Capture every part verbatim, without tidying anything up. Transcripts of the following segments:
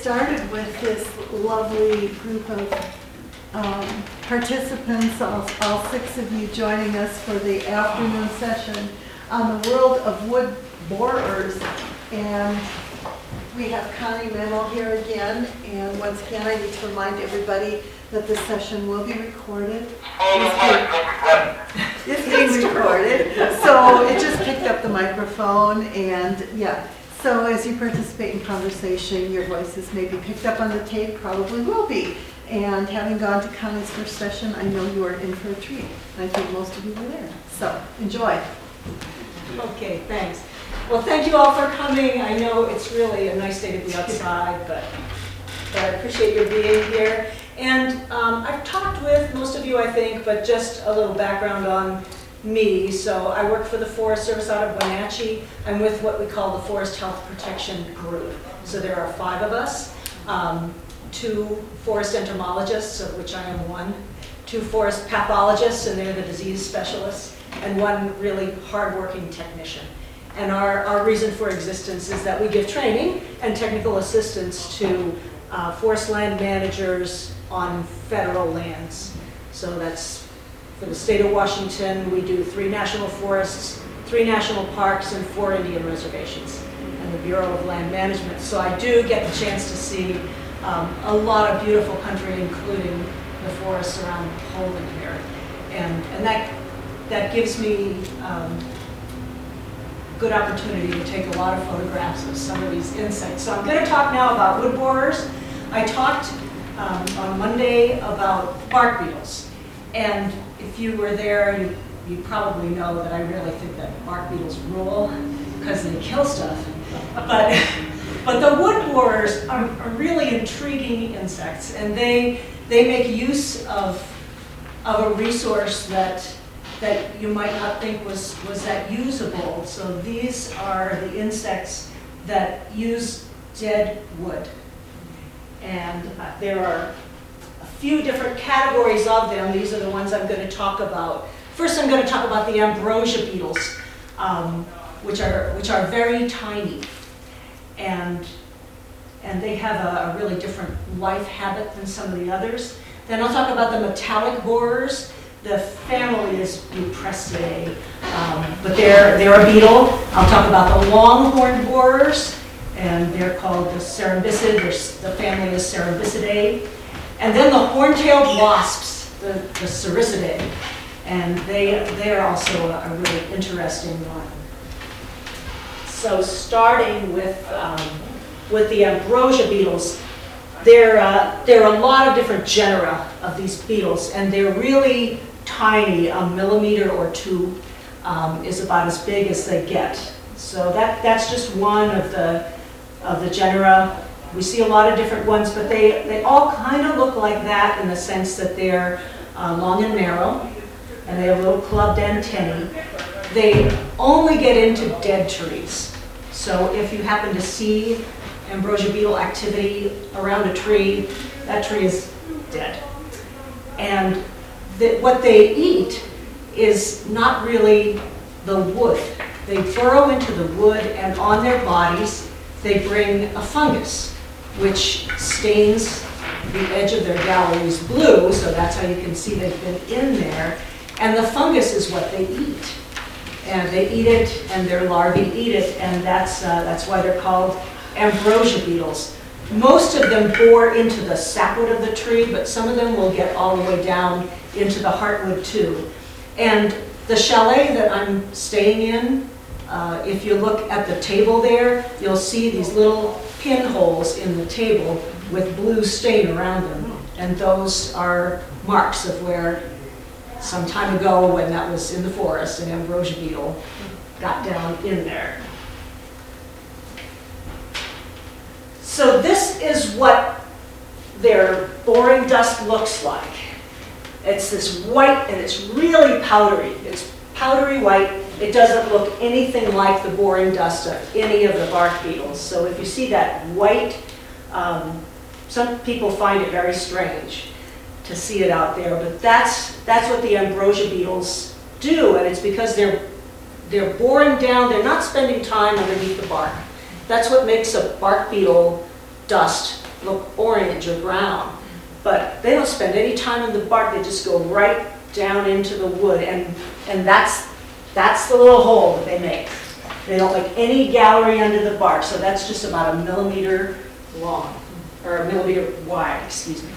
started with this lovely group of um, participants, all, all six of you joining us for the afternoon session on the world of wood borers. And we have Connie Mennel here again, and once again I need to remind everybody that this session will be recorded. It's being recorded, so it just picked up the microphone, and yeah. So as you participate in conversation, your voices may be picked up on the tape, probably will be. And having gone to Connie's first session, I know you are in for a treat. I think most of you were there, so enjoy. Okay, thanks. Well, thank you all for coming. I know it's really a nice day to be outside, but, but I appreciate your being here. And um, I've talked with most of you, I think, but just a little background on me. So I work for the Forest Service out of Wenatchee. I'm with what we call the Forest Health Protection Group. So there are five of us, um, two forest entomologists, of which I am one, two forest pathologists, and they're the disease specialists, and one really hardworking technician. And our, our reason for existence is that we give training and technical assistance to uh, forest land managers on federal lands. So that's for the state of Washington. We do three national forests, three national parks, and four Indian reservations, and the Bureau of Land Management. So I do get the chance to see um, a lot of beautiful country, including the forests around Poland here. And, and that, that gives me um, good opportunity to take a lot of photographs of some of these insects. So I'm going to talk now about wood borers. I talked um, on Monday about bark beetles. And if you were there, you, you probably know that I really think that bark beetles rule because they kill stuff. But, but the wood borers are, are really intriguing insects, and they, they make use of, of a resource that that you might not think was, was that usable. So these are the insects that use dead wood. And uh, there are a few different categories of them. These are the ones I'm going to talk about. First, I'm going to talk about the ambrosia beetles, um, which are, which are very tiny. And, and they have a, a really different life habit than some of the others. Then I'll talk about the metallic borers. The family is Buprestidae, um, but they're, they're a beetle. I'll talk about the longhorn borers, and they're called the Cerambycid. The family is Cerambycidae. And then the horn-tailed wasps, the, the Cericidae, and they, they're also a, a really interesting one. So starting with, um, with the ambrosia beetles, there, uh, there are a lot of different genera of these beetles, and they're really tiny. A millimeter or two um, is about as big as they get. So that, that's just one of the, of the genera. We see a lot of different ones, but they, they all kind of look like that in the sense that they're uh, long and narrow, and they have little clubbed antennae. They only get into dead trees. So if you happen to see ambrosia beetle activity around a tree, that tree is dead. And the, what they eat is not really the wood. They burrow into the wood, and on their bodies they bring a fungus, which stains the edge of their galleries blue, so that's how you can see they've been in there. And the fungus is what they eat. And they eat it, and their larvae eat it, and that's, uh, that's why they're called ambrosia beetles. Most of them bore into the sapwood of the tree, but some of them will get all the way down into the heartwood too. And the chalet that I'm staying in, uh, if you look at the table there, you'll see these little pinholes in the table with blue stain around them. And those are marks of where some time ago, when that was in the forest, an ambrosia beetle got down in there. So this is what their boring dust looks like. It's this white, and it's really powdery. It's powdery white. It doesn't look anything like the boring dust of any of the bark beetles. So if you see that white, um, some people find it very strange to see it out there, but that's, that's what the ambrosia beetles do, and it's because they're, they're boring down. They're not spending time underneath the bark. That's what makes a bark beetle dust look orange or brown. But they don't spend any time in the bark, they just go right down into the wood, and, and that's, that's the little hole that they make. They don't like any gallery under the bark, so that's just about a millimeter long, or a millimeter wide, excuse me.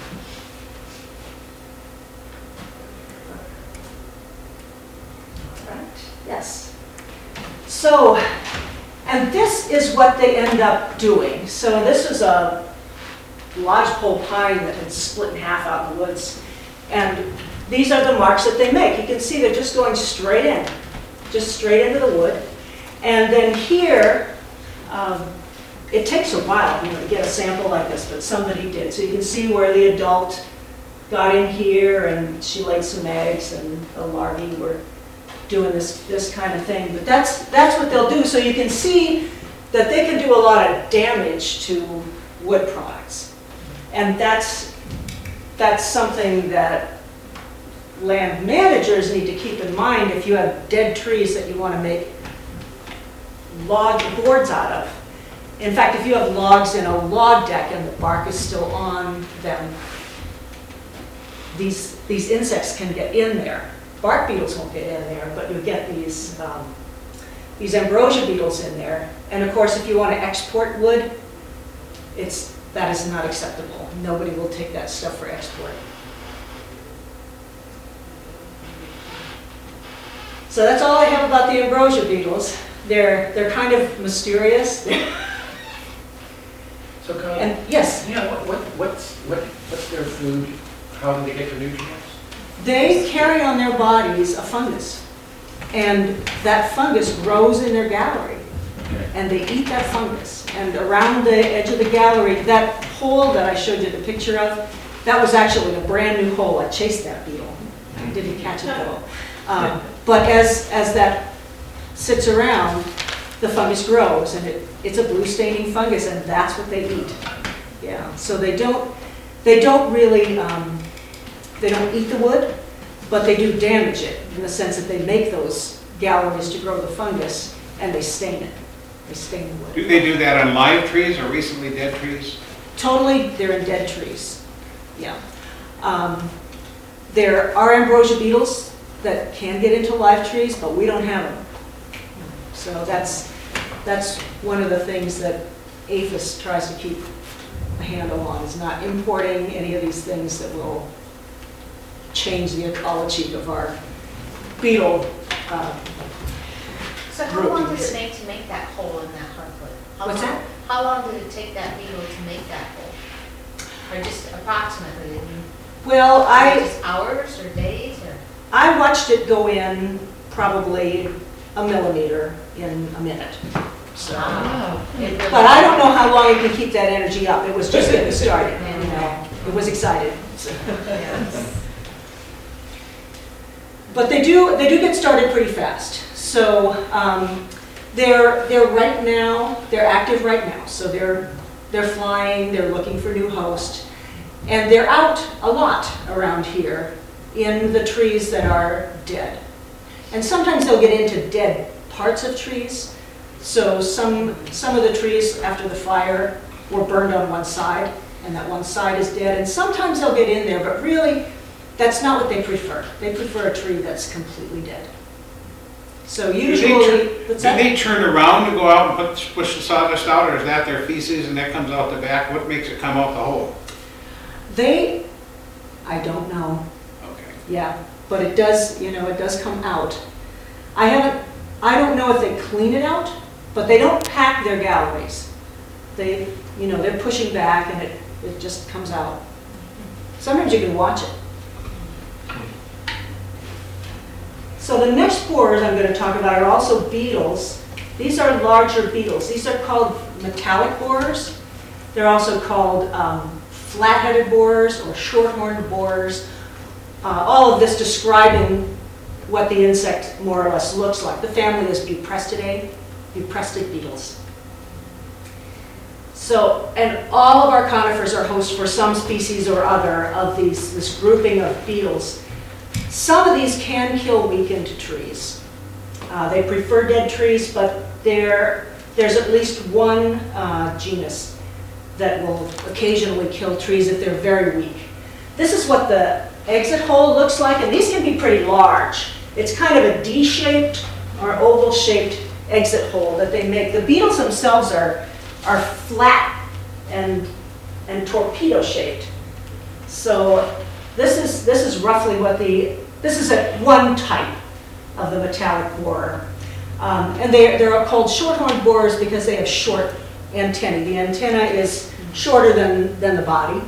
Right, yes. So, and this is what they end up doing. So this is a lodgepole pine that had split in half out in the woods. And these are the marks that they make. You can see they're just going straight in, just straight into the wood. And then here, um, it takes a while, you know, to get a sample like this, but somebody did. So you can see where the adult got in here, and she laid some eggs, and the larvae were doing this, this kind of thing. But that's, that's what they'll do. So you can see that they can do a lot of damage to wood products. And that's, that's something that land managers need to keep in mind if you have dead trees that you want to make log boards out of. In fact, if you have logs in a log deck and the bark is still on them, these, these insects can get in there. Bark beetles won't get in there, but you get these, um, these ambrosia beetles in there. And of course, if you want to export wood, it's, that is not acceptable. Nobody will take that stuff for export. So that's all I have about the ambrosia beetles. They're, they're kind of mysterious. So, Connie, And yes, yeah, what, what, what's, what, what's their food? How do they get their nutrients? they carry on their bodies a fungus. And that fungus grows in their gallery. Okay. And they eat that fungus. And around the edge of the gallery, that hole that I showed you the picture of, that was actually a brand new hole. I chased that beetle. I didn't catch it though. Um, but as, as that sits around, the fungus grows, and it, it's a blue staining fungus, and that's what they eat. Yeah, so they don't, they don't really, um, they don't eat the wood, but they do damage it in the sense that they make those galleries to grow the fungus, and they stain it. They stain the wood. Do they do that on live trees or recently dead trees? Totally, they're in dead trees. Yeah. Um, there are ambrosia beetles that can get into live trees, but we don't have them. So that's, that's one of the things that APHIS tries to keep a handle on, is not importing any of these things that will change the ecology of our beetle. uh, So how Group. long did it take to make that hole in that hardwood? How What's long- that? How long did it take that beetle to make that hole? Or just approximately, I mean, Well, I, just hours or days or? I watched it go in probably a millimeter in a minute. So. Wow. It really- But I don't know how long it can keep that energy up. It was just getting started, you know. It was excited. so. Yes. But they do, they do get started pretty fast. So um, they're, they're right now, they're active right now. So they're, they're flying, they're looking for new hosts. And they're out a lot around here in the trees that are dead. And sometimes they'll get into dead parts of trees. So some, some of the trees after the fire were burned on one side, and that one side is dead. And sometimes they'll get in there, but really, that's not what they prefer. They prefer a tree that's completely dead. So Do they usually, turn- what's Do that? they turn around to go out and put, push the sawdust out, or is that their feces and that comes out the back? What makes it come out the hole? They, I don't know. Okay. Yeah, but it does, you know, it does come out. I haven't, I don't know if they clean it out, but they don't pack their galleries. They, you know, they're pushing back and it, it just comes out. Sometimes you can watch it. So the next borers I'm going to talk about are also beetles. These are larger beetles. These are called metallic borers. They're also called um, flat-headed borers or short-horned borers. Uh, all of this describing what the insect more or less looks like. The family is Buprestidae, Buprestid beetles. So, and all of our conifers are hosts for some species or other of these, this grouping of beetles. Some of these can kill weakened trees. Uh, they prefer dead trees, but there, there's at least one uh, genus that will occasionally kill trees if they're very weak. This is what the exit hole looks like, and these can be pretty large. It's kind of a D-shaped or oval-shaped exit hole that they make. The beetles themselves are, are flat and, and torpedo-shaped. So this is, this is roughly what the, this is a, one type of the metallic borer. Um, and they're, they're called short-horned borers because they have short antennae. The antenna is shorter than, than the body.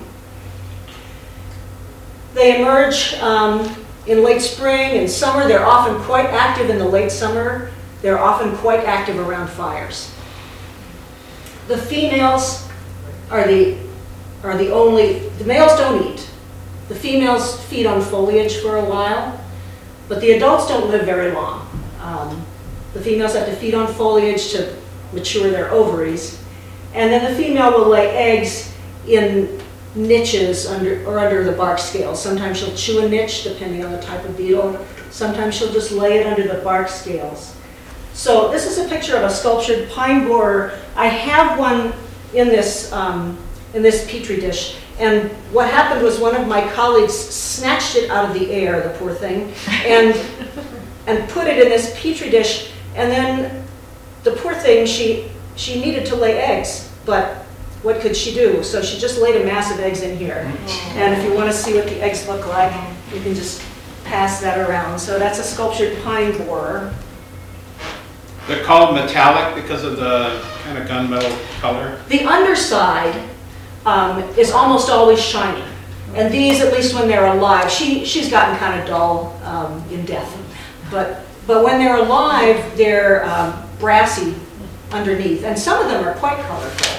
They emerge um, in late spring and summer. They're often quite active in the late summer. They're often quite active around fires. The females are the, are the only, the males don't eat. The females feed on foliage for a while, but the adults don't live very long. Um, the females have to feed on foliage to mature their ovaries, and then the female will lay eggs in niches under, or under the bark scales. Sometimes she'll chew a niche, depending on the type of beetle. Sometimes she'll just lay it under the bark scales. So this is a picture of a sculptured pine borer. I have one in this, um, in this petri dish. And what happened was one of my colleagues snatched it out of the air, the poor thing, and, and put it in this petri dish. And then the poor thing, she, she needed to lay eggs, but what could she do? So she just laid a mass of eggs in here. And if you want to see what the eggs look like, you can just pass that around. So that's a sculptured pine borer. They're called metallic because of the kind of gunmetal color. The underside um, is almost always shiny. And these, at least when they're alive, she, she's gotten kind of dull um, in death. But, but when they're alive, they're um, brassy underneath. And some of them are quite colorful.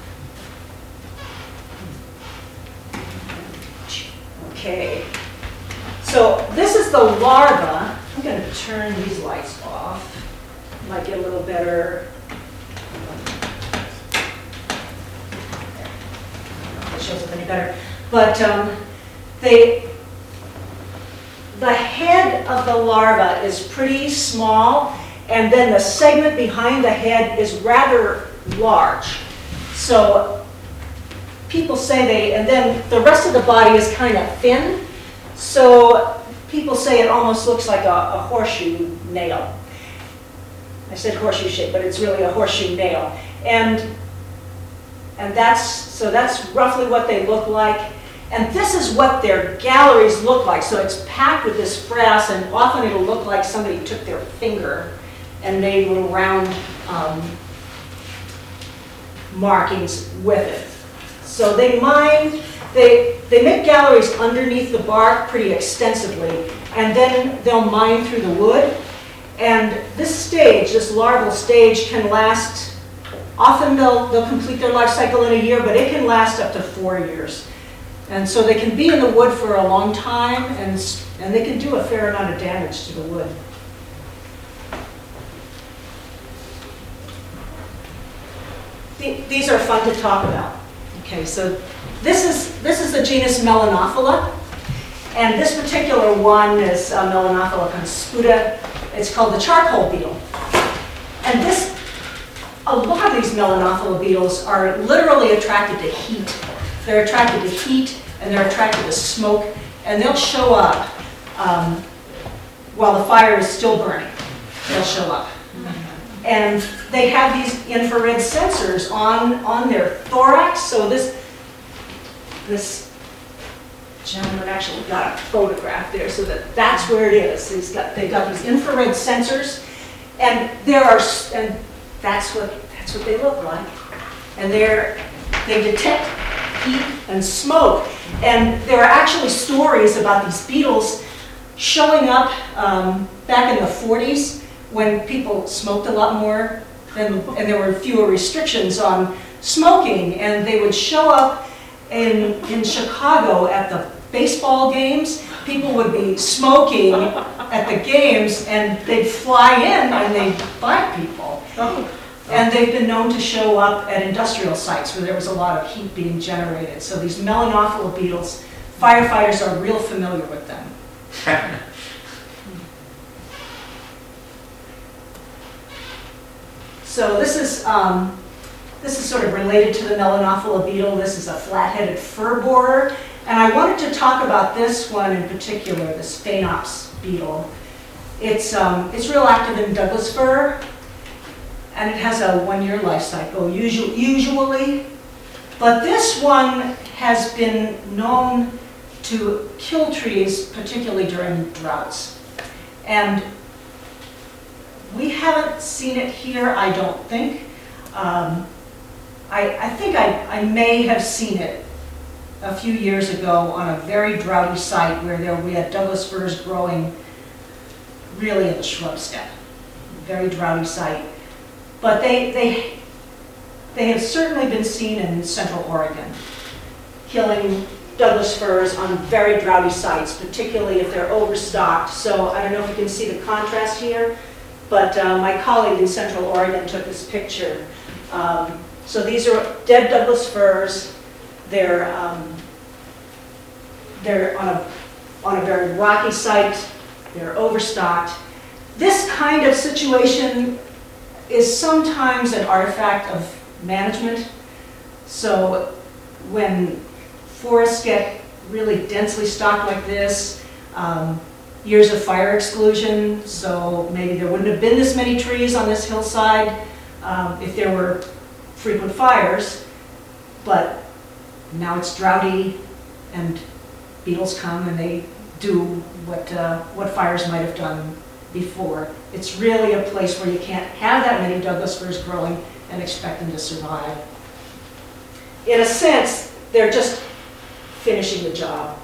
Okay. So this is the larva. I'm going to turn these lights off. Might get a little better. It shows up any better. But um, they, the head of the larva is pretty small, and then the segment behind the head is rather large. So people say they, and then the rest of the body is kind of thin. So people say it almost looks like a, a horseshoe nail. I said horseshoe shape, but it's really a horseshoe nail. And, and that's, so that's roughly what they look like. And this is what their galleries look like. So it's packed with this frass, and often it'll look like somebody took their finger and made little round um, markings with it. So they mine, they, they make galleries underneath the bark pretty extensively, and then they'll mine through the wood. And this stage, this larval stage, can last, often they'll, they'll complete their life cycle in a year, but it can last up to four years. And so they can be in the wood for a long time, and, and they can do a fair amount of damage to the wood. The, these are fun to talk about. Okay, so this is, this is the genus Melanophila, and this particular one is uh, Melanophila consputa. It's called the charcoal beetle. And this, a lot of these Melanophila beetles are literally attracted to heat. They're attracted to heat, and they're attracted to smoke, and they'll show up um, while the fire is still burning. They'll show up. And they have these infrared sensors on, on their thorax. So this, this gentleman actually got a photograph there, so that that's where it is. He's got, they've got these infrared sensors, and there are, and that's what that's what they look like. And they're they detect heat and smoke. And there are actually stories about these beetles showing up um, back in the forties when people smoked a lot more, than, and there were fewer restrictions on smoking, and they would show up in in Chicago at the baseball games. People would be smoking at the games, and they'd fly in and they'd bite people. And they've been known to show up at industrial sites where there was a lot of heat being generated. So these Melanophila beetles, firefighters are real familiar with them. So this is um, This is sort of related to the Melanophila beetle. This is a flat-headed fur borer. And I wanted to talk about this one in particular, this Phanops beetle. It's, um, it's real active in Douglas fir, and it has a one-year life cycle, usually, usually. But this one has been known to kill trees, particularly during droughts. And we haven't seen it here, I don't think. Um, I, I think I, I may have seen it a few years ago on a very droughty site where there we had Douglas firs growing really in the shrub steppe. Very droughty site. But they, they, they have certainly been seen in Central Oregon, killing Douglas firs on very droughty sites, particularly if they're overstocked. So I don't know if you can see the contrast here, but uh, my colleague in Central Oregon took this picture. Um, so these are dead Douglas firs. They're, um, they're on a, on a very rocky site. They're overstocked. This kind of situation is sometimes an artifact of management. So when forests get really densely stocked like this, um, years of fire exclusion, so maybe there wouldn't have been this many trees on this hillside um, if there were frequent fires, but now it's droughty and beetles come and they do what, uh, what fires might have done before. It's really a place where you can't have that many Douglas firs growing and expect them to survive. In a sense, they're just finishing the job.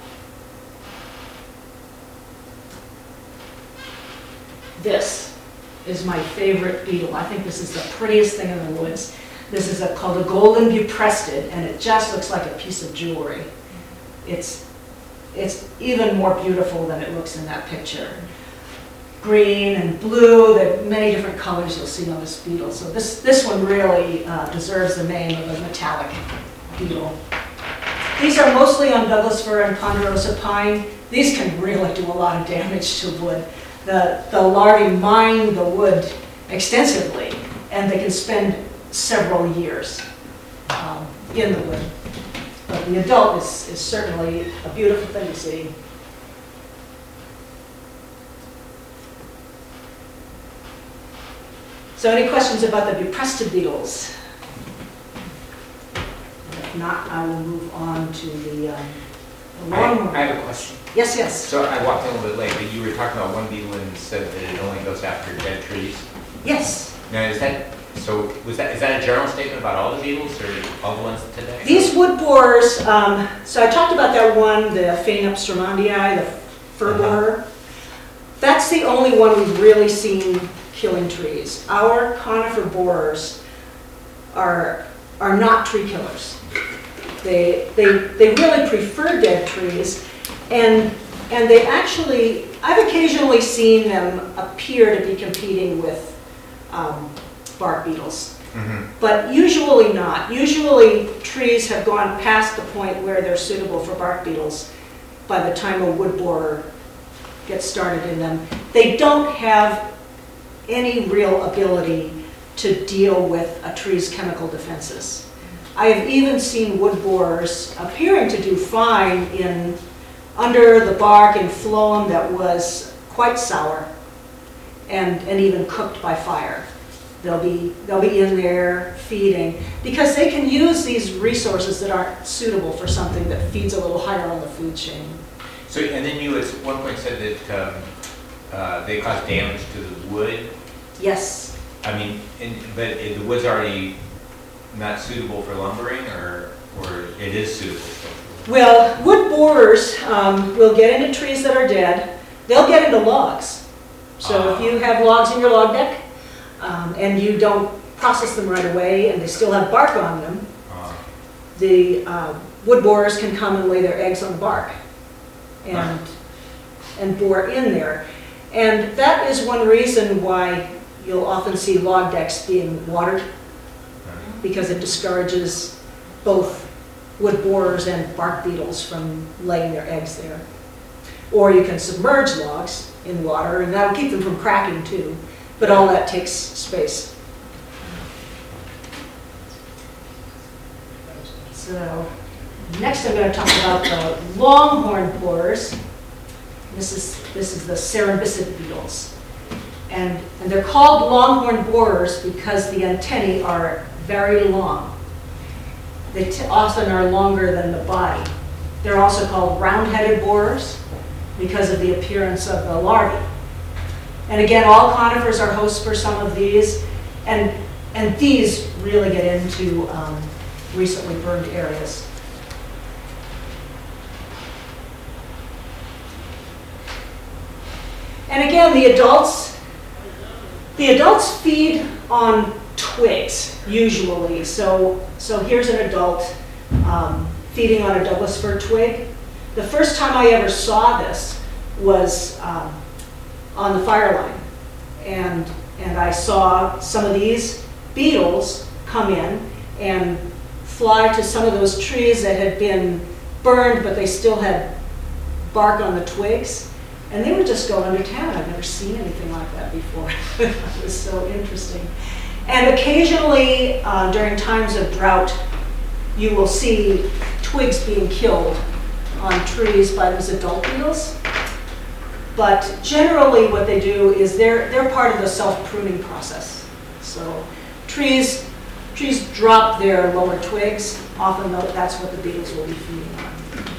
This is my favorite beetle. I think this is the prettiest thing in the woods. This is a, called a golden buprestid, and it just looks like a piece of jewelry. It's, it's even more beautiful than it looks in that picture. Green and blue, there are many different colors you'll see on this beetle. So this, this one really uh, deserves the name of a metallic beetle. These are mostly on Douglas fir and ponderosa pine. These can really do a lot of damage to wood. The, the larvae mine the wood extensively, and they can spend several years um, in the wood. But the adult is, is certainly a beautiful thing to see. So any questions about the buprestid beetles? If not, I will move on to the, um, the I, longhorn. I have a question. Yes, yes. So I walked in a little bit late, but you were talking about one beetle and said that it only goes after dead trees. Yes. Now, is that, so was that, is that a general statement about all the beetles or all the ones today? These wood borers, um, so I talked about that one, the Phanops stromandii, the fir Uh-huh. borer. That's the only one we've really seen killing trees. Our conifer borers are, are not tree killers. They, they, they really prefer dead trees, and, and they actually, I've occasionally seen them appear to be competing with um, bark beetles. Mm-hmm. But usually not. Usually trees have gone past the point where they're suitable for bark beetles by the time a wood borer gets started in them. They don't have any real ability to deal with a tree's chemical defenses. I have even seen wood borers appearing to do fine in under the bark in phloem that was quite sour and, and even cooked by fire. They'll be, they'll be in there feeding because they can use these resources that aren't suitable for something that feeds a little higher on the food chain. So, and then you at one point said that um, uh, they cause damage to the wood. Yes. I mean, and, but it, the wood's already not suitable for lumbering, or or it is suitable for lumbering? Well, wood borers um, will get into trees that are dead. They'll get into logs. So if you have logs in your log deck um, and you don't process them right away and they still have bark on them, Uh, the uh, wood borers can come and lay their eggs on the bark and, and bore in there. And that is one reason why you'll often see log decks being watered, because it discourages both wood borers and bark beetles from laying their eggs there. Or you can submerge logs in water, and that'll keep them from cracking too, but all that takes space. So, next I'm going to talk about the longhorn borers. This is, this is the cerambycid beetles. And, and they're called longhorn borers because the antennae are very long. They t- often are longer than the body. They're also called round-headed borers because of the appearance of the larvae. And again, all conifers are hosts for some of these, and, and these really get into um, recently burned areas. And again, the adults, the adults feed on twigs, usually. So, so here's an adult um, feeding on a Douglas fir twig. The first time I ever saw this was um, on the fire line. And, and I saw some of these beetles come in and fly to some of those trees that had been burned, but they still had bark on the twigs. And they would just go under town. I've never seen anything like that before. It was so interesting. And occasionally, uh, during times of drought, you will see twigs being killed on trees by those adult beetles. But generally what they do is they're, they're part of the self-pruning process. So trees, trees drop their lower twigs. Often though, that's what the beetles will be feeding on.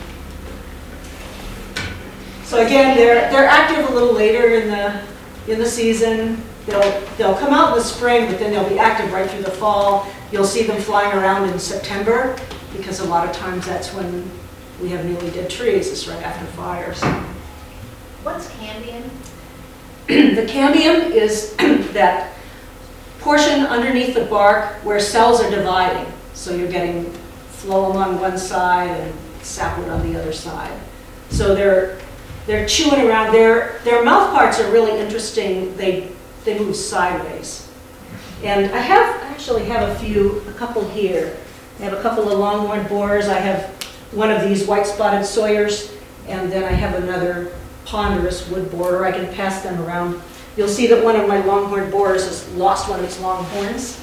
So again, they're, they're active a little later in the, in the season. They'll, they'll come out in the spring, but then they'll be active right through the fall. You'll see them flying around in September, because a lot of times that's when we have newly dead trees. It's right after fires. What's cambium? The cambium is that portion underneath the bark where cells are dividing. So you're getting phloem on one side and sapwood on the other side. So they're they're chewing around. Their their mouth parts are really interesting. They they move sideways. And I have actually have a few, a couple here. I have a couple of longhorn borers. I have one of these white-spotted sawyers, and then I have another ponderous wood borer. I can pass them around. You'll see that one of my longhorn borers has lost one of its long horns.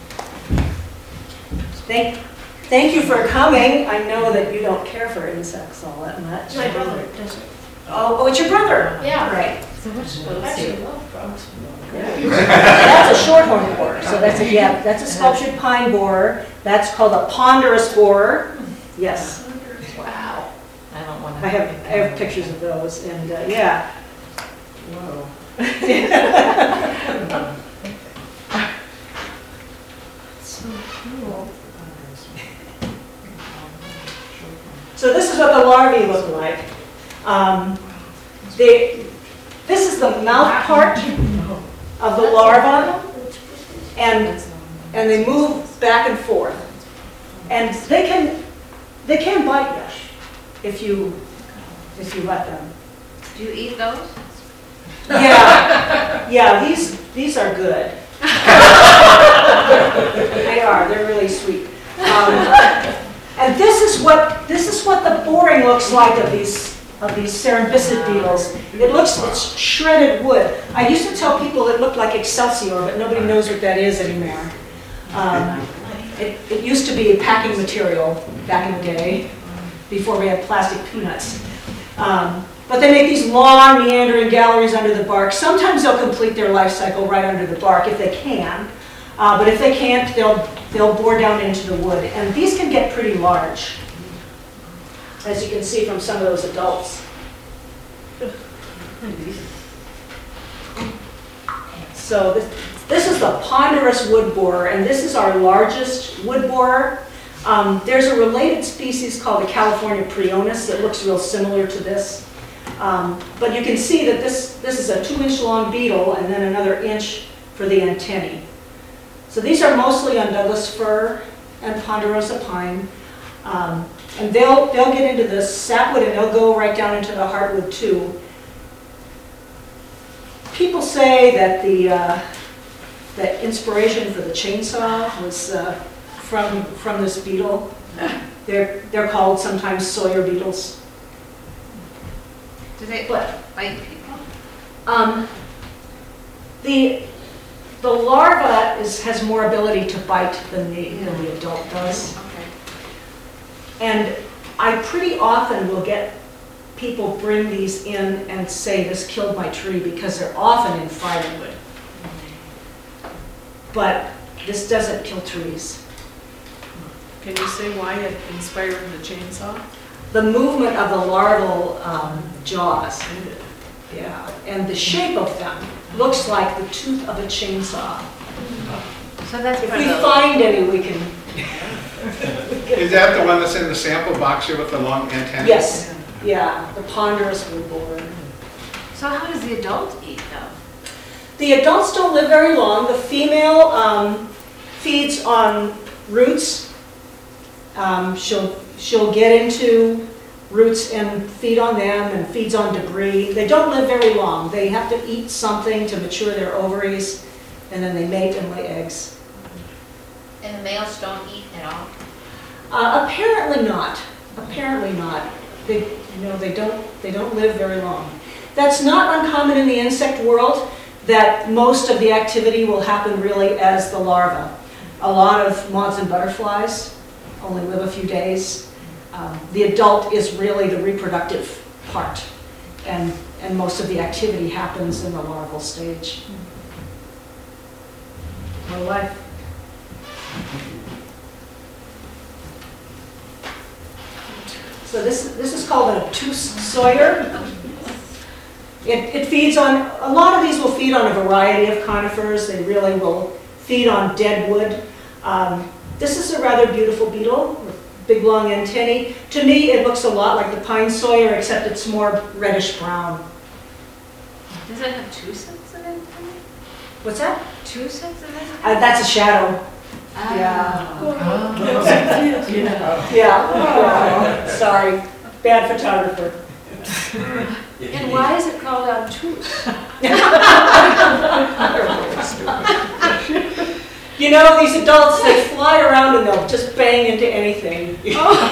Thank, thank you for coming. I know that you don't care for insects all that much. My brother does it. Oh, oh, it's your brother? Yeah. Right. So which, actually love frogs. That's a shorthorn borer. So that's a, yeah, that's a sculptured pine borer. That's called a ponderous borer. Yes. Wow. I don't want to. I have, I have pictures of those, and uh, yeah. Whoa. So cool. So this is what the larvae look like. Um, they, this is the mouth part of the larva, and and they move back and forth, and they can they can bite you if you if you let them. Do you eat those? Yeah, yeah. These these are good. They are. They're really sweet. Um, and this is what this is what the boring looks like of these of these cerambycid beetles. It looks it's shredded wood. I used to tell people it looked like Excelsior, but nobody knows what that is anymore. Um, it, it used to be packing material back in the day, before we had plastic peanuts. Um, but they make these long meandering galleries under the bark. Sometimes they'll complete their life cycle right under the bark if they can. Uh, but if they can't, they'll, they'll bore down into the wood. And these can get pretty large, as you can see from some of those adults. So this, this is the ponderous wood borer, and this is our largest wood borer. Um, there's a related species called the California prionis that looks real similar to this. Um, but you can see that this, this is a two-inch long beetle and then another inch for the antennae. So these are mostly on Douglas fir and ponderosa pine. Um, and they'll, they'll get into the sapwood and they'll go right down into the heartwood too. People say that the uh, that inspiration for the chainsaw was uh, from, from this beetle. They're, they're called sometimes Sawyer beetles. Do they But bite people? um, the the larva is has more ability to bite than the than the adult does. Okay. And I pretty often will get people bring these in and say, this killed my tree, because they're often in firewood. But this doesn't kill trees. Can you say why it inspired the chainsaw? The movement of the larval um, jaws, yeah, and the shape of them looks like the tooth of a chainsaw. So that's If for we the, find any, we can, Is that the one that's in the sample box here with the long antenna? yes, yeah, the ponderous wood borer. so how does the adult eat though? The adults don't live very long. The female um, feeds on roots. Um, she'll, she'll get into roots and feed on them, and feeds on debris. They don't live very long. They have to eat something to mature their ovaries, and then they mate and lay eggs. And the males don't eat at all? Uh, apparently not. Apparently not. They, you know, they don't, they don't live very long. That's not uncommon in the insect world, that most of the activity will happen really as the larva. A lot of moths and butterflies only live a few days. Um, the adult is really the reproductive part, and, and most of the activity happens in the larval stage. My life. So this, this is called an obtuse sawyer. It, it feeds on, a lot of these will feed on a variety of conifers. They really will feed on dead wood. Um, this is a rather beautiful beetle with big long antennae. To me, it looks a lot like the pine sawyer, except it's more reddish brown. Does it have two sets of it? What's that? Two sets of it? Uh, that's a shadow. Ah. Yeah. Yeah. Yeah. Sorry, bad photographer. And why is it called obtuse? You know, these adults, they fly around and they'll just bang into anything. But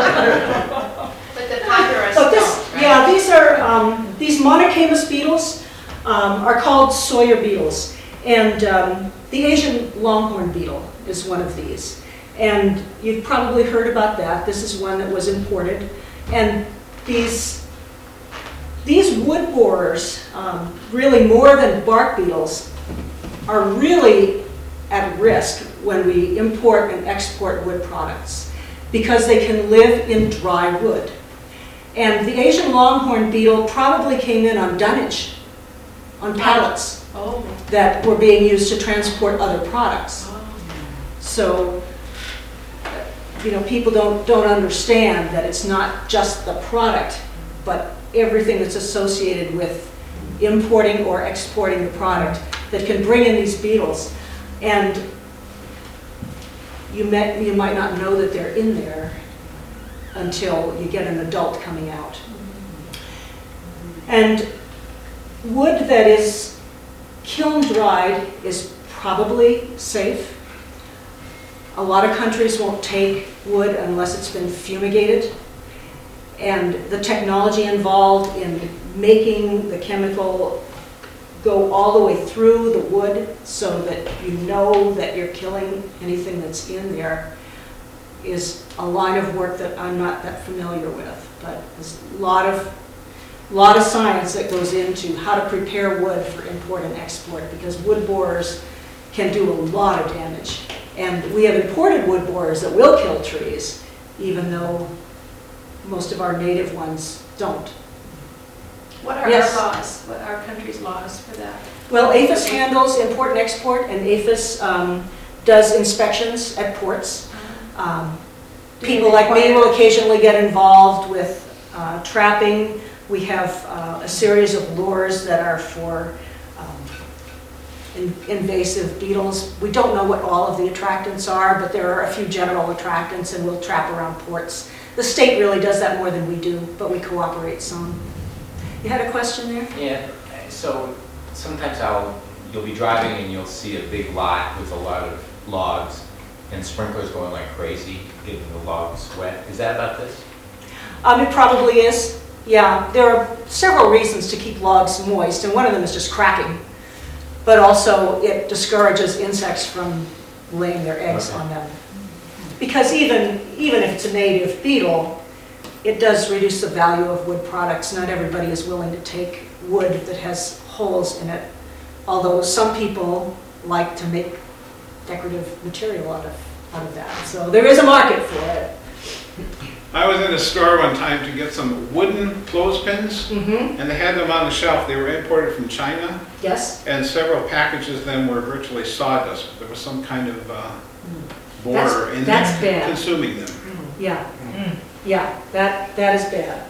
the ponderous Oh, this, don't, right? yeah, these are, um, these monocamus beetles um, are called sawyer beetles. And um, the Asian longhorn beetle is one of these. And you've probably heard about that. This is one that was imported. And these, these wood borers, um, really more than bark beetles, are really at risk when we import and export wood products, because they can live in dry wood. And the Asian longhorn beetle probably came in on dunnage, on pallets Oh. that were being used to transport other products. So, you know, people don't, don't understand that it's not just the product, but everything that's associated with importing or exporting the product that can bring in these beetles. And you, met, you might not know that they're in there until you get an adult coming out. And wood that is kiln dried is probably safe. A lot of countries won't take wood unless it's been fumigated. And the technology involved in making the chemical go all the way through the wood so that you know that you're killing anything that's in there is a line of work that I'm not that familiar with. But there's a lot of, lot of science that goes into how to prepare wood for import and export, because wood borers can do a lot of damage. And we have imported wood borers that will kill trees, even though most of our native ones don't. What are Yes. our laws? What are our country's laws for that? Well, APHIS handles import and export, and APHIS um, does inspections at ports. Um, People like me will occasionally get involved with uh, trapping. We have uh, a series of lures that are for um, in- invasive beetles. We don't know what all of the attractants are, but there are a few general attractants, and we'll trap around ports. The state really does that more than we do, but we cooperate some. You had a question there? Yeah, so sometimes I'll, you'll be driving and you'll see a big lot with a lot of logs and sprinklers going like crazy, getting the logs wet. Is that about this? Um, it probably is. Yeah, there are several reasons to keep logs moist, and one of them is just cracking. But also, it discourages insects from laying their eggs Okay. on them. because even, even if it's a native beetle, it does reduce the value of wood products. Not everybody is willing to take wood that has holes in it, although some people like to make decorative material out of, out of that. So there is a market for it. I was in a store one time to get some wooden clothespins, Mm-hmm. and they had them on the shelf. They were imported from China, Yes? and several packages of them were virtually sawdust. There was some kind of uh, That's- borer in that's them bad. consuming them. Yeah. Yeah, that, that is bad.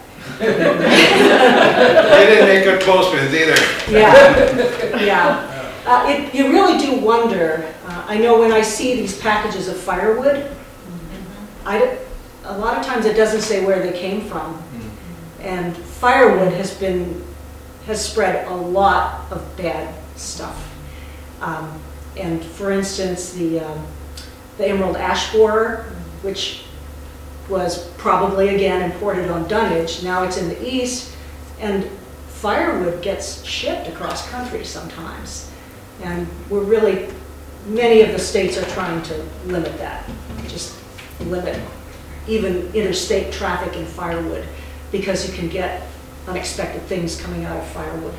They didn't make good clothespins either. Yeah, yeah. Uh, it, you really do wonder, uh, I know when I see these packages of firewood, I, d- a lot of times it doesn't say where they came from. And firewood has been, has spread a lot of bad stuff. Um, and for instance, the, um, the emerald ash borer, which was probably again imported on dunnage, now it's in the east, and firewood gets shipped across country sometimes. And we're really, many of the states are trying to limit that, just limit even interstate traffic in firewood, because you can get unexpected things coming out of firewood.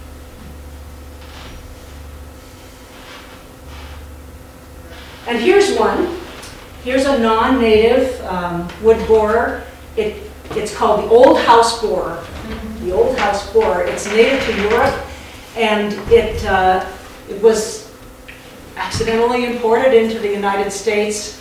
And here's one. Here's a non-native um, wood borer. It, it's called the old house borer. The old house borer. It's native to Europe, and it, uh, it was accidentally imported into the United States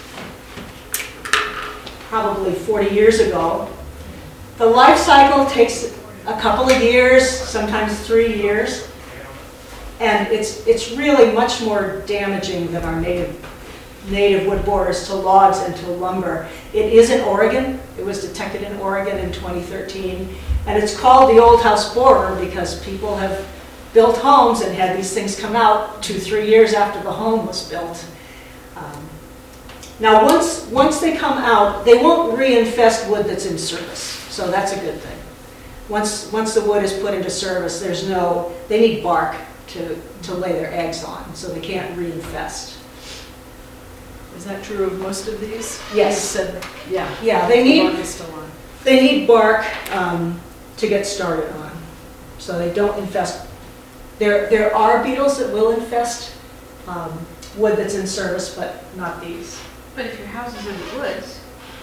probably forty years ago. The life cycle takes a couple of years, sometimes three years, and it's, it's really much more damaging than our native native wood borers to logs and to lumber. It is in Oregon. It was detected in Oregon in twenty thirteen. And it's called the old house borer because people have built homes and had these things come out two, three years after the home was built. Um, now, once, once they come out, they won't reinfest wood that's in service. So that's a good thing. Once, once the wood is put into service, there's no, they need bark to, to lay their eggs on, so they can't reinfest. Is that true of most of these? Yes. You said, yeah. Yeah, they need, One is still on. they need bark um, to get started on, so they don't infest. There, there are beetles that will infest um, wood that's in service, but not these. But if your house is in the woods,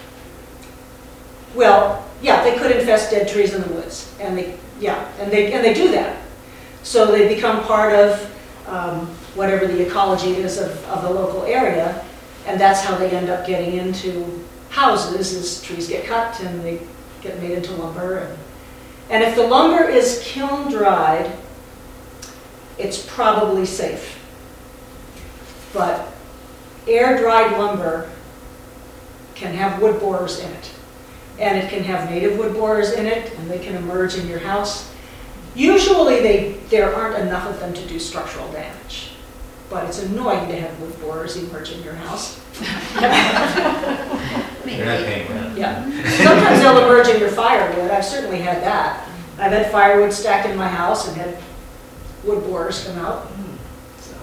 Well, yeah, they could infest dead trees in the woods, and they, yeah, and they, and they do that. So they become part of um, whatever the ecology is of, of the local area, and that's how they end up getting into houses, is trees get cut and they get made into lumber. And, and if the lumber is kiln dried, it's probably safe. But air dried lumber can have wood borers in it. And it can have native wood borers in it, and they can emerge in your house. Usually they, there aren't enough of them to do structural damage. But it's annoying to have wood borers emerge in your house. They're not paying rent. Yeah. Sometimes they'll emerge in your firewood. I've certainly had that. I've had firewood stacked in my house and had wood borers come out. So,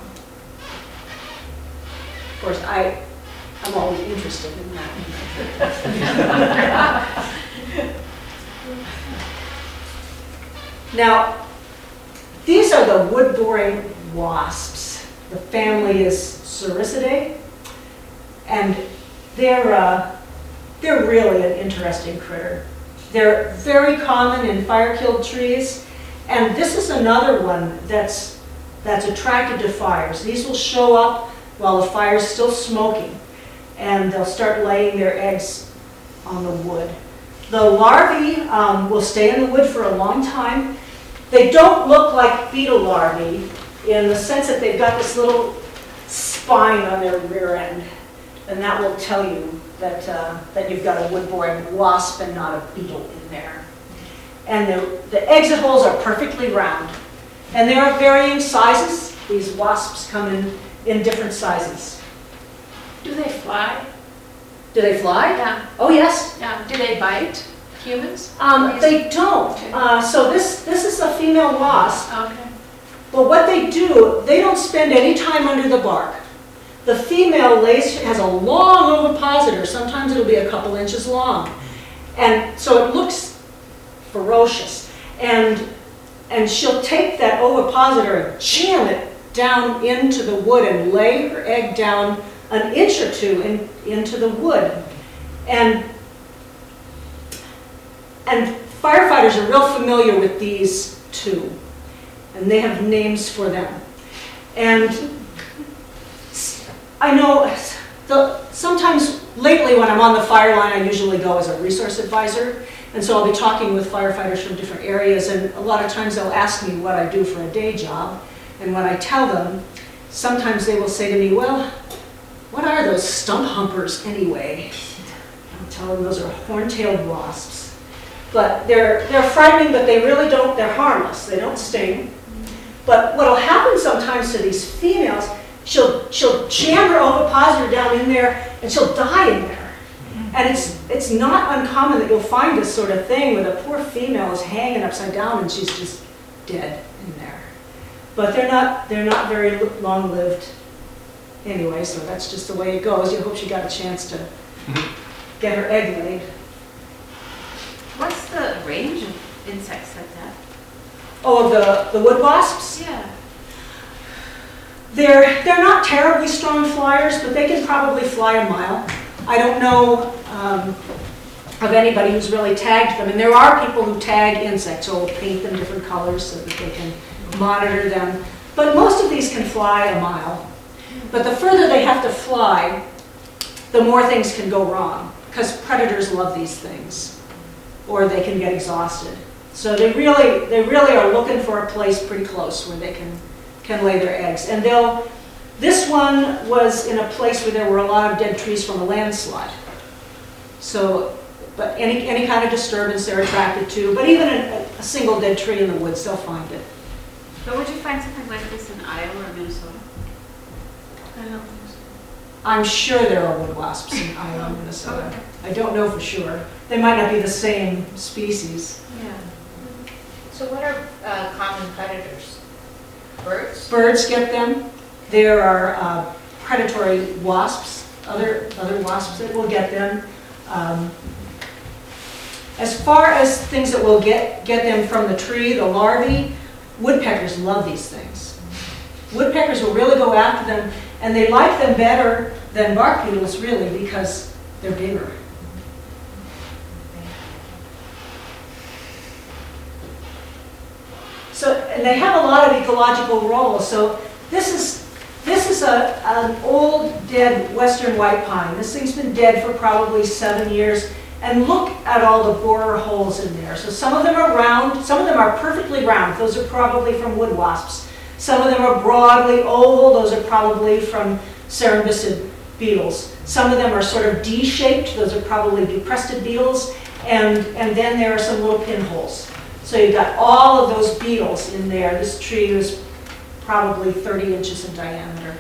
of course, I, I'm always interested in that. Now, these are the wood boring wasps. The family is Cericidae, and they're uh, they're really an interesting critter. They're very common in fire-killed trees, and this is another one that's that's attracted to fires. These will show up while the fire's still smoking, and they'll start laying their eggs on the wood. The larvae um, will stay in the wood for a long time. They don't look like beetle larvae in the sense that they've got this little spine on their rear end, and that will tell you that, uh, that you've got a wood-boring wasp and not a beetle in there. And the, the exit holes are perfectly round, and they are varying sizes. These wasps come in, in different sizes. do they fly? Do they fly? Yeah. Oh, yes. Yeah. Do they bite humans? Um, they don't. Uh, so this, this is a female wasp. Okay. But what they do, they don't spend any time under the bark. The female lays, has a long ovipositor ovipositor. Sometimes it'll be a couple inches long. And so it looks ferocious. And, and she'll take that ovipositor and jam it down into the wood and lay her egg down an inch or two in, into the wood. And, and firefighters are real familiar with these two. And they have names for them. And I know the, sometimes lately when I'm on the fire line, I usually go as a resource advisor. And so I'll be talking with firefighters from different areas, and a lot of times they'll ask me what I do for a day job. And when I tell them, sometimes they will say to me, well, what are those stump humpers anyway? I'll tell them those are horn-tailed wasps. But they're, they're frightening, but they really don't, they're harmless. They don't sting. But what'll happen sometimes to these females, she'll, she'll jam her ovipositor down in there and she'll die in there. And it's, it's not uncommon that you'll find this sort of thing where the poor female is hanging upside down and she's just dead in there. But they're not, they're not very long-lived anyway, so that's just the way it goes. You hope she got a chance to get her egg laid. What's the range of insects like that? Oh, the, the wood wasps? Yeah. They're, they're not terribly strong flyers, but they can probably fly a mile. I don't know um, of anybody who's really tagged them. And there are people who tag insects or will paint them different colors so that they can monitor them. But most of these can fly a mile. But the further they have to fly, the more things can go wrong, because predators love these things, or they can get exhausted. So they really, they really are looking for a place pretty close where they can, can lay their eggs. And they'll, this one was in a place where there were a lot of dead trees from a landslide. So, but any, any kind of disturbance they're attracted to, but even a, a single dead tree in the woods, they'll find it. But would you find something like this in Iowa or Minnesota? I don't think so. I'm sure there are wood wasps in Iowa and Minnesota. I don't know for sure. They might not be the same species. Yeah. So what are uh, common predators? Birds? Birds get them. There are uh, predatory wasps, other, other wasps that will get them. Um, as far as things that will get, get them from the tree, the larvae, woodpeckers love these things. Woodpeckers will really go after them, and they like them better than bark beetles, really, because they're bigger. So, and they have a lot of ecological roles. So this is, this is a, an old dead western white pine. This thing's been dead for probably seven years. And look at all the borer holes in there. So some of them are round, some of them are perfectly round. Those are probably from wood wasps. Some of them are broadly oval. Those are probably from cerambycid beetles. Some of them are sort of D-shaped. Those are probably buprested beetles. And, and then there are some little pinholes. So you've got all of those beetles in there. This tree is probably thirty inches in diameter.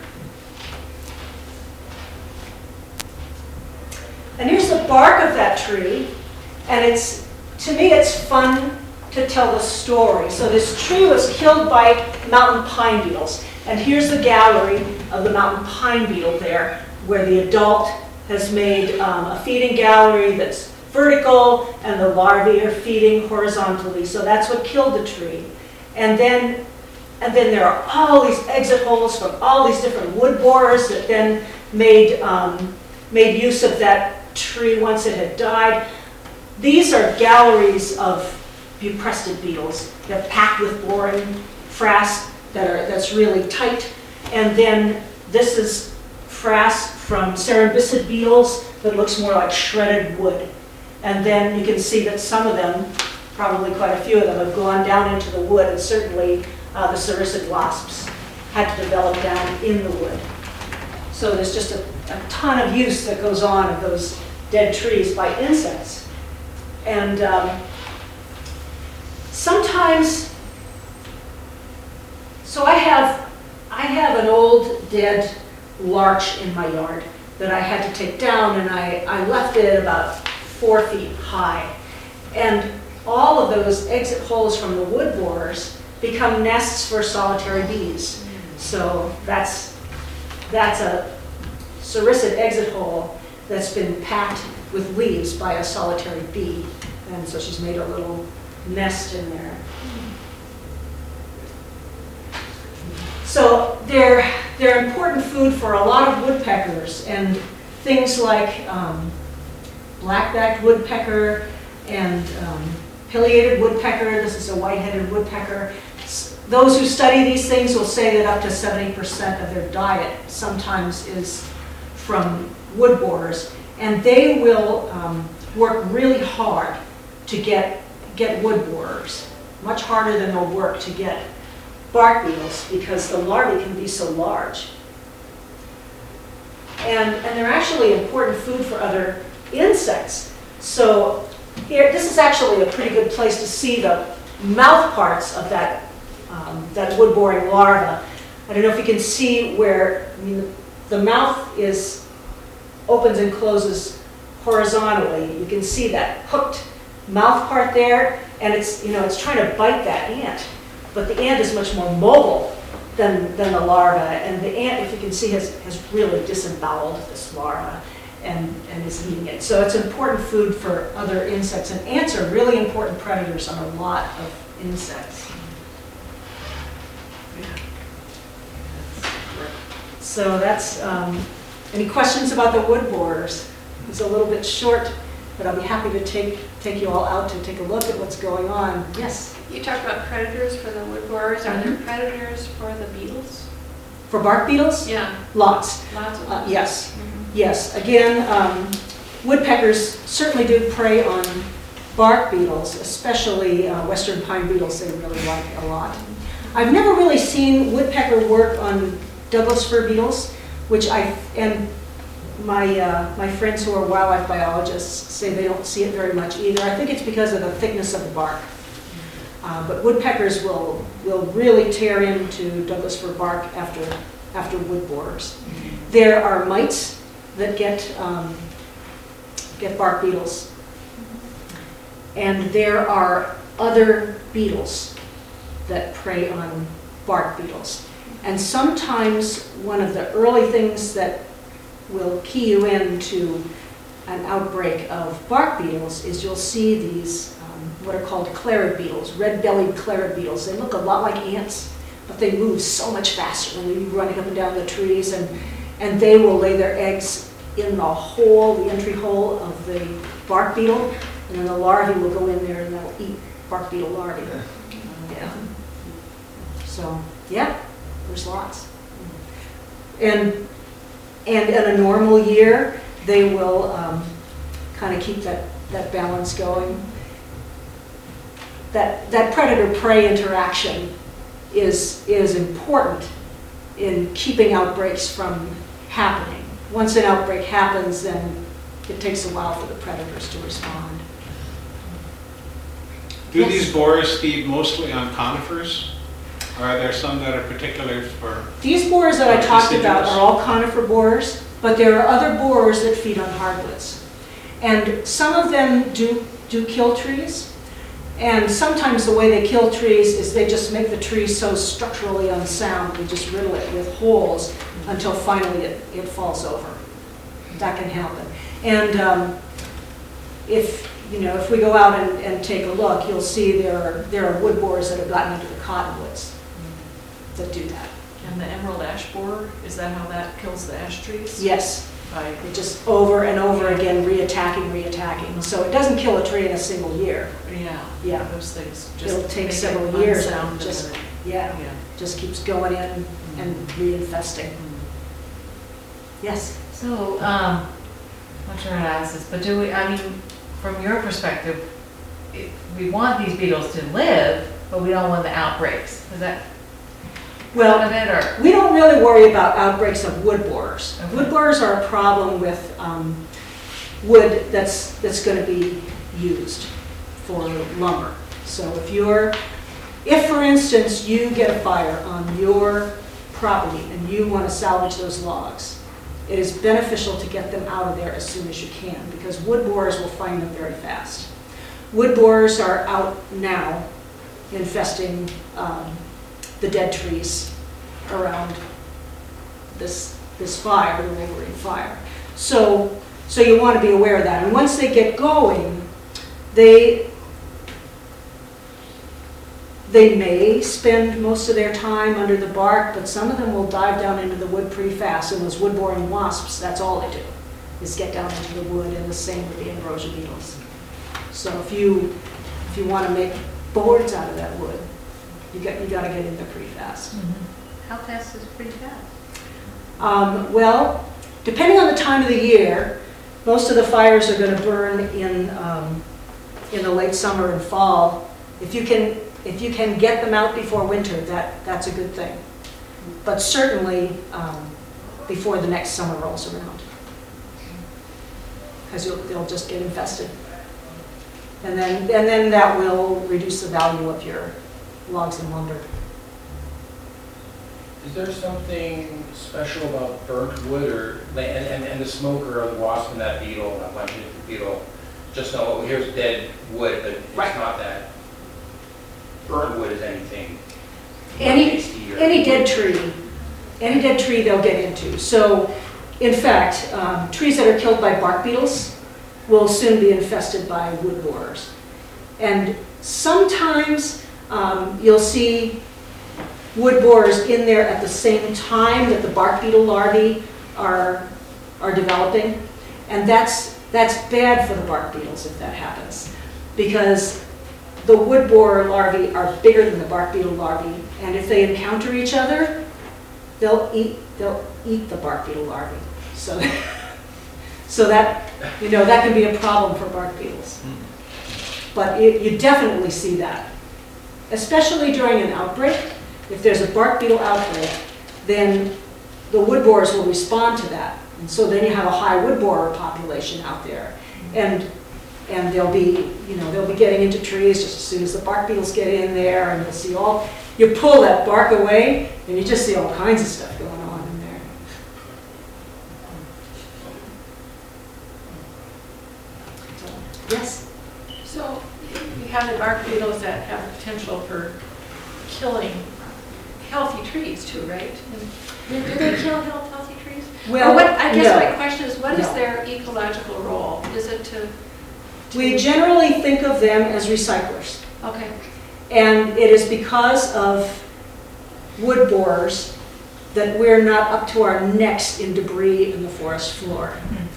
And here's the bark of that tree. And it's, to me, it's fun to tell the story. So this tree was killed by mountain pine beetles. And here's the gallery of the mountain pine beetle there, where the adult has made um, a feeding gallery that's vertical, and the larvae are feeding horizontally. So that's what killed the tree. And then, and then there are all these exit holes from all these different wood borers that then made, um, made use of that tree once it had died. These are galleries of buprested beetles. They're packed with boring frass that are, that's really tight. And then this is frass from cerambycid beetles that looks more like shredded wood. And then you can see that some of them, probably quite a few of them, have gone down into the wood, and certainly uh, the sericid wasps had to develop down in the wood. So there's just a, a ton of use that goes on of those dead trees by insects. And um, sometimes, so I have, I have an old dead larch in my yard that I had to take down, and I, I left it about four feet high. And all of those exit holes from the wood borers become nests for solitary bees. So that's, that's a sericid exit hole that's been packed with leaves by a solitary bee. And so she's made a little nest in there. So they're, they're important food for a lot of woodpeckers, and things like um, black-backed woodpecker and um, pileated woodpecker. This is a white-headed woodpecker. S- Those who study these things will say that up to seventy percent of their diet sometimes is from wood borers, and they will um, work really hard to get, get wood borers, much harder than they'll work to get bark beetles, because the larvae can be so large. And, and they're actually important food for other insects. So here, this is actually a pretty good place to see the mouth parts of that, um, that wood boring larva. I don't know if you can see where, I mean, the mouth is, opens and closes horizontally. You can see that hooked mouth part there, and it's, you know, it's trying to bite that ant. But the ant is much more mobile than, than the larva, and the ant, if you can see, has, has really disemboweled this larva and, and is eating it. So it's important food for other insects, and ants are really important predators on a lot of insects. So that's, um, any questions about the wood borers? It's a little bit short, but I'll be happy to take, take you all out to take a look at what's going on. Yes? You talked about predators for the wood borers. Are there predators for the beetles? For bark beetles? Yeah, Lots. lots of Uh, them. yes, Mhm. yes. Again, um, woodpeckers certainly do prey on bark beetles, especially uh, western pine beetles they really like a lot. I've never really seen woodpecker work on Douglas fir beetles, which I, and my, uh, my friends who are wildlife biologists say they don't see it very much either. I think it's because of the thickness of the bark. Uh, but woodpeckers will, will really tear into Douglas fir bark after, after wood borers. There are mites that get, um, get bark beetles. And there are other beetles that prey on bark beetles. And sometimes one of the early things that will key you into an outbreak of bark beetles is you'll see these um, what are called clarid beetles, red-bellied clarid beetles. They look a lot like ants, but they move so much faster when you're running up and down the trees, and, and they will lay their eggs in the hole, the entry hole of the bark beetle, and then the larvae will go in there and they'll eat bark beetle larvae. Yeah. So, yeah, there's lots. And, and in a normal year, they will um, kind of keep that, that balance going. That, that predator-prey interaction is, is important in keeping outbreaks from happening. Once an outbreak happens, then it takes a while for the predators to respond. Do Yes. these borers feed mostly on conifers? Or are there some that are particular for, These borers that I talked about Deciduous. are all conifer borers, but there are other borers that feed on hardwoods. And some of them do, do kill trees, and sometimes the way they kill trees is they just make the tree so structurally unsound, they just riddle it with holes until finally it, it falls over. That can happen. And um, if, you know, if we go out and, and take a look, you'll see there are, there are wood borers that have gotten into the cottonwoods that do that. And the emerald ash borer, is that how that kills the ash trees? Yes. By, It just over and over again, reattacking, reattacking. So it doesn't kill a tree in a single year. yeah, Yeah. those things just It'll take make it several years and unsound and just- then- Yeah, Yeah. just keeps going in and reinfesting. Yes? So, um, I'm not sure how to ask this, but do we, I mean, from your perspective, it- we want these beetles to live, but we don't want the outbreaks. Is that part Well, of it, or? we don't really worry about outbreaks of wood borers. Okay. Wood borers are a problem with um, wood that's, that's going to be used for lumber. So if you're, if for instance you get a fire on your property and you want to salvage those logs, it is beneficial to get them out of there as soon as you can, because wood borers will find them very fast. Wood borers are out now infesting um, the dead trees around this, this fire, the Wolverine fire. So, So you want to be aware of that. And once they get going, they, they may spend most of their time under the bark, but some of them will dive down into the wood pretty fast. And those wood-boring wasps, that's all they do, is get down into the wood, and the same with the ambrosia beetles. So if you, if you want to make boards out of that wood, you got, you got to get in there pretty fast. How fast is pretty fast? Um, well, depending on the time of the year, most of the fires are going to burn in, um, in the late summer and fall. If you can, if you can get them out before winter, that, that's a good thing. But certainly um, before the next summer rolls around, because they'll just get infested. And then, and then that will reduce the value of your logs and lumber. Is there something special about burnt wood or, and, and, and the smoker or the wasp and that beetle, that bunch of beetle, just know, oh, here's dead wood, but it's Right. not that burnt wood is anything Any, tasty or- any dead tree, any dead tree they'll get into. So, in fact, um, trees that are killed by bark beetles will soon be infested by wood borers. And sometimes um, you'll see wood borers in there at the same time that the bark beetle larvae are, are developing. And that's, that's bad for the bark beetles if that happens, because the wood borer larvae are bigger than the bark beetle larvae, and if they encounter each other, they'll eat, they'll eat the bark beetle larvae. So, so that, you know, that can be a problem for bark beetles. But it, you definitely see that, especially during an outbreak. If there's a bark beetle outbreak, then the wood borers will respond to that. And so then you have a high wood borer population out there. And, and they'll be, you know, they'll be getting into trees just as soon as the bark beetles get in there, and you'll see all, you pull that bark away, and you just see all kinds of stuff going on in there. So, yes? So you have the bark beetles that have potential for killing healthy trees too, right? And do they kill health- healthy trees? Well, Or what, I guess no. my question is, what is No. their ecological role? Is it to, We generally think of them as recyclers. okay, And it is because of wood borers that we're not up to our necks in debris in the forest floor.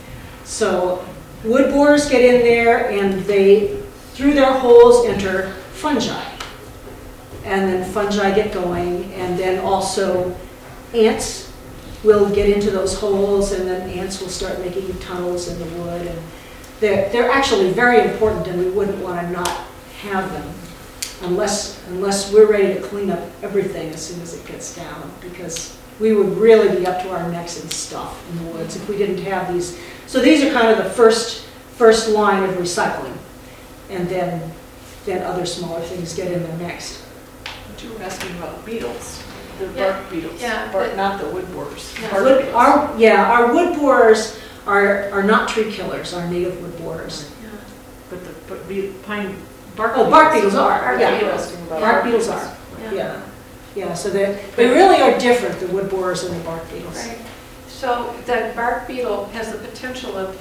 So wood borers get in there and they, through their holes, enter fungi. And then fungi get going, and then also ants will get into those holes, and then ants will start making tunnels in the wood. And they're, they're actually very important, and we wouldn't want to not have them unless, unless we're ready to clean up everything as soon as it gets down, because we would really be up to our necks in stuff in the woods if we didn't have these. So these are kind of the first, first line of recycling, and then, then other smaller things get in there next. but you were asking about beetles, the Yeah, bark beetles, yeah, bark, but- not the wood borers. Yeah. bark Wood, beetles. our, yeah, our wood borers are, are not tree killers, our native wood borers. Yeah, But the, but be, pine, bark. Oh, bark beetles are, Bark yeah. beetles. Bark beetles are, Yeah. yeah. Yeah, so they, they really are different, the wood borers and the bark beetles. Right. So the bark beetle has the potential of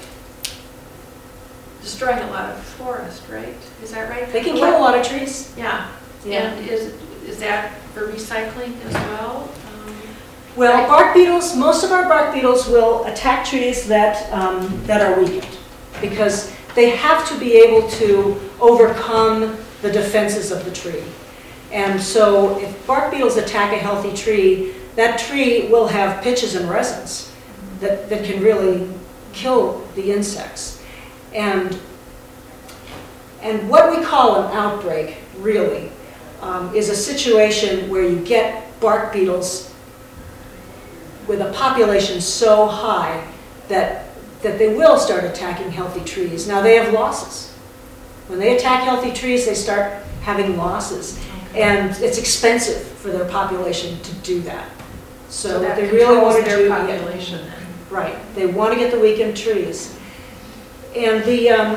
destroying a lot of forest, right? Is that right? They can kill a lot of trees. Yeah, Yeah. and is, is that for recycling as well? Um, Well, bark beetles, most of our bark beetles will attack trees that, um, that are weakened, because they have to be able to overcome the defenses of the tree. And so if bark beetles attack a healthy tree, that tree will have pitches and resins that, that can really kill the insects. And, and what we call an outbreak, really, um, is a situation where you get bark beetles with a population so high that, that they will start attacking healthy trees. Now, they have losses. When they attack healthy trees, they start having losses. And it's expensive for their population to do that. So, So that they really controls want to their do population then. Right. They want to get the weakened trees. And the, um,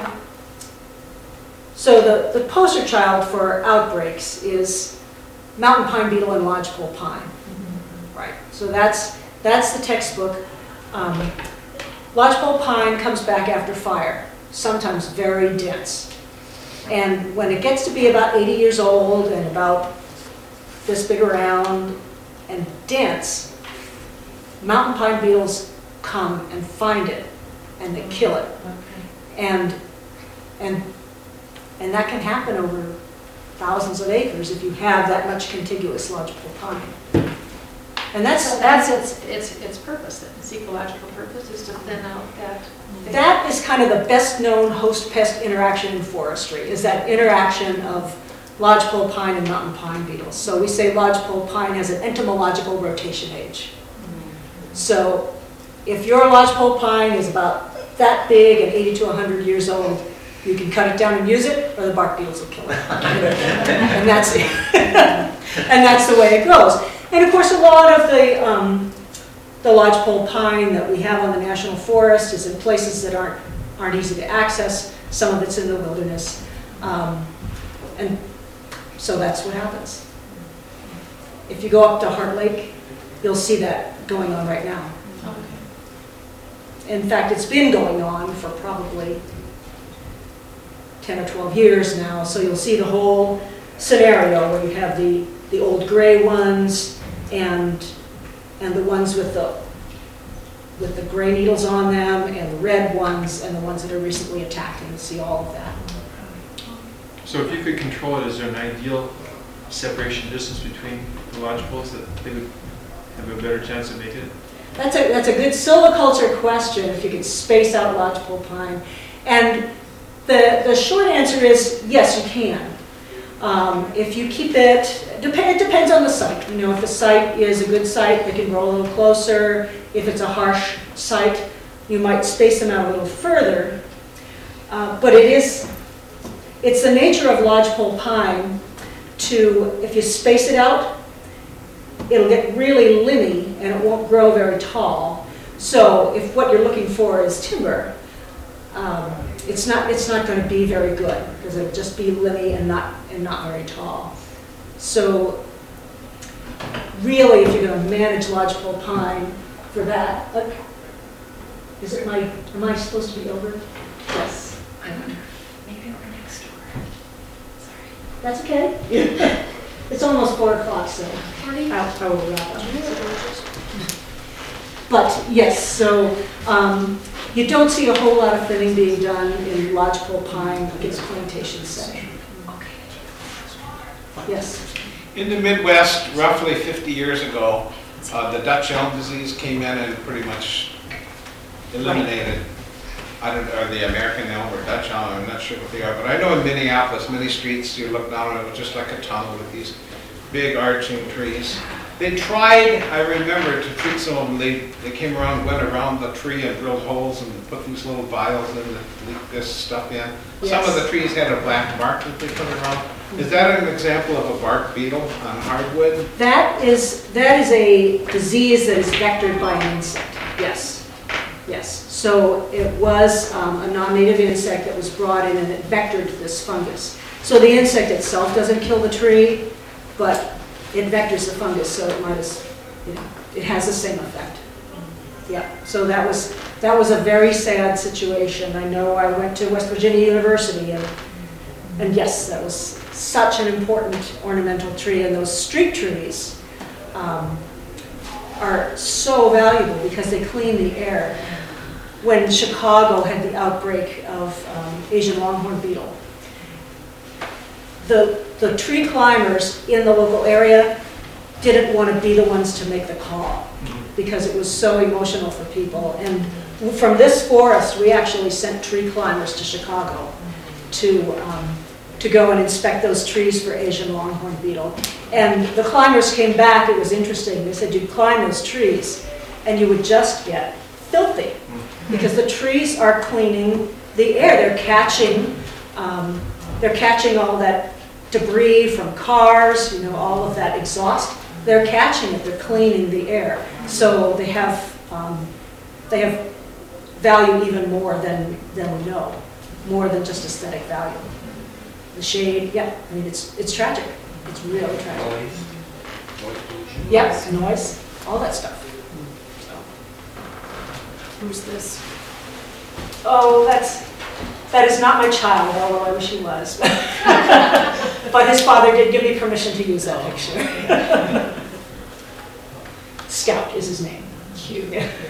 so the, the poster child for outbreaks is mountain pine beetle and lodgepole pine. Right. So that's, that's the textbook. Um, lodgepole pine comes back after fire, sometimes very dense. And when it gets to be about eighty years old and about this big around and dense, mountain pine beetles come and find it and they kill it. And, and, and that can happen over thousands of acres if you have that much contiguous lodgepole pine. And that's, So that's, its, its, its purpose, then, its ecological purpose is to thin out that. that is kind of the best-known host-pest interaction in forestry, is that interaction of lodgepole pine and mountain pine beetles. So we say lodgepole pine has an entomological rotation age. So if your lodgepole pine is about that big and eighty to one hundred years old, you can cut it down and use it, or the bark beetles will kill it. And that's it. And that's the way it goes. And of course, a lot of the, um, the lodgepole pine that we have on the National Forest is in places that aren't, aren't easy to access. Some of it's in the wilderness. Um, and so that's what happens. If you go up to Heart Lake, you'll see that going on right now. In fact, it's been going on for probably ten or twelve years now, so you'll see the whole scenario where you have the, the old gray ones and, and the ones with the, with the gray needles on them, and the red ones, and the ones that are recently attacked, and you'll see all of that. So if you could control it, is there an ideal separation distance between the lodgepoles that they would have a better chance of making it? That's a, that's a good silviculture question, if you could space out lodgepole pine. And the, the short answer is, yes, you can. Um, if you keep it, depend, it depends on the site. You know, if the site is a good site, they can grow a little closer. If it's a harsh site, you might space them out a little further. Uh, but it is, it's the nature of lodgepole pine to, if you space it out, it'll get really limby and it won't grow very tall. So if what you're looking for is timber, um, it's not it's not going to be very good because it'll just be limby and not and not very tall. So really, if you're going to manage lodgepole pine for that, uh, is it my am I supposed to be over? Yes. Maybe we're next door. Sorry. That's okay. It's almost four o'clock, so I'll, I will wrap up. But yes, so um, you don't see a whole lot of thinning being done in lodgepole pine against plantation setting. Yes. In the Midwest, roughly fifty years ago, uh, the Dutch elm disease came in and pretty much eliminated, I don't know, the American elm or Dutch elm, I'm not sure what they are, but I know in Minneapolis, many streets, you look down and it was just like a tunnel with these big arching trees. They tried, I remember, to treat some of them. They, they came around, went around the tree and drilled holes and put these little vials in that leak this stuff in. Some of the trees had a black mark that they put around. Is that an example of a bark beetle on hardwood? That is that is a disease that is vectored by an insect. Yes, yes. So it was um, a non-native insect that was brought in and it vectored this fungus. So the insect itself doesn't kill the tree, but it vectors the fungus, so it might as, you know, it has the same effect. Yeah. So that was that was a very sad situation. I know I went to West Virginia University and and yes, that was such an important ornamental tree, and those street trees um, are so valuable because they clean the air. When Chicago had the outbreak of um, Asian longhorn beetle, the, the tree climbers in the local area didn't want to be the ones to make the call because it was so emotional for people. And from this forest, we actually sent tree climbers to Chicago to um, to go and inspect those trees for Asian longhorn beetle. And the climbers came back, it was interesting, they said you'd climb those trees and you would just get filthy because the trees are cleaning the air. They're catching, um, they're catching all that debris from cars, you know, all of that exhaust. They're catching it, they're cleaning the air. So they have, um, they have value even more than, than we know, more than just aesthetic value. The shade, yeah, I mean, it's it's tragic. It's really tragic. Noise, noise pollution. Yes, noise, all that stuff. So. Who's this? Oh, that's, that is not my child, although I wish he was. But his father did give me permission to use that picture. Scout is his name. Cute.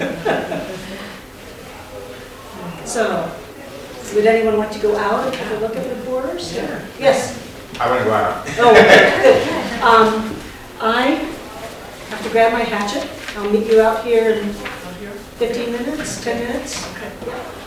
So, would anyone like to go out and have a look at the borders? Sure. Yes. I want to go out. Oh, okay, good. Um, I have to grab my hatchet. I'll meet you out here in fifteen minutes, ten minutes. Okay.